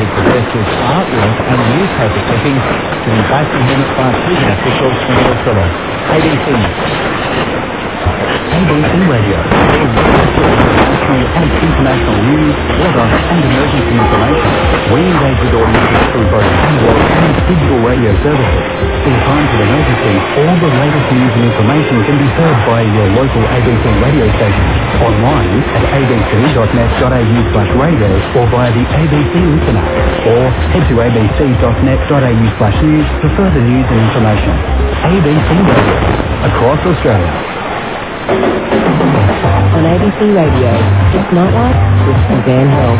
his possesses artwork and newspaper clippings to be Buckingham Park prison official Senator Philip. ABC. ABC Radio. National and international news, weather and emergency information. We engage with audiences through both analog and digital radio services. In times of emergency, all the latest news and information can be heard by your local ABC radio station, online at abc.net.au/radio or via the ABC Internet, or head to abc.net.au/news for further news and information. ABC Radio, across Australia. On ABC Radio, it's Nightlife with Suzanne Hill.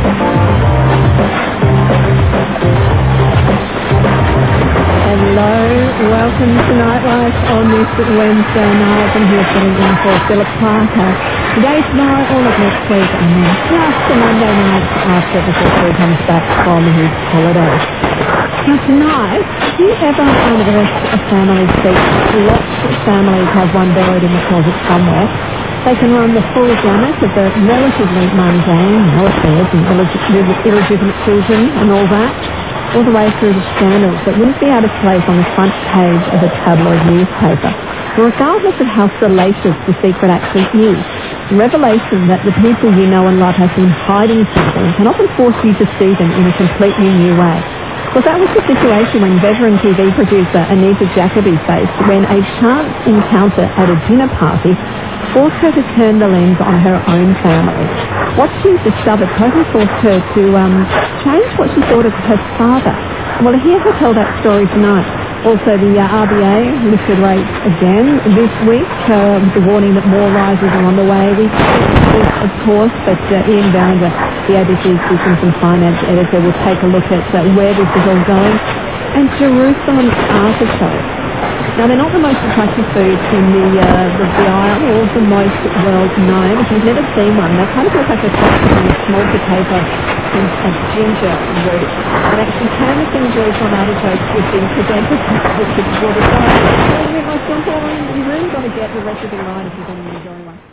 Hello, welcome to Nightlife on this Wednesday night. I'm here sitting in for Philip Parker. Today, tomorrow, all of next week, and then just a Monday night after before he comes back from his holiday. Now tonight, do you ever unearth a family secret? Lots of families have one buried in the closet somewhere. They can run the full gamut of the relatively mundane, no affairs and illegitimate children and all that, all the way through to scandals that wouldn't be out of place on the front page of a tabloid newspaper. Regardless of how salacious the secret actually is, the revelation that the people you know and love have been hiding something can often force you to see them in a completely new way. Well, that was the situation when veteran TV producer Anita Jacoby faced when a chance encounter at a dinner party forced her to turn the lens on her own family. What she discovered totally forced her to change what she thought of her father. Well, hear her tell that story tonight. Also, the RBA lifted rates again this week with the warning that more rises are on the way. We of course, but Ian Bounder, the ABC's Business and Finance editor, will take a look at where this is all going. And Jerusalem artichokes. Now, they're not the most attractive food in the aisle or the most well-known. If you've never seen one, they kind of look like a small potato and a ginger root. And actually, canvassing Jerusalem artichokes would be presented to the water. So, you really got to get the recipe right if you're going to enjoy one.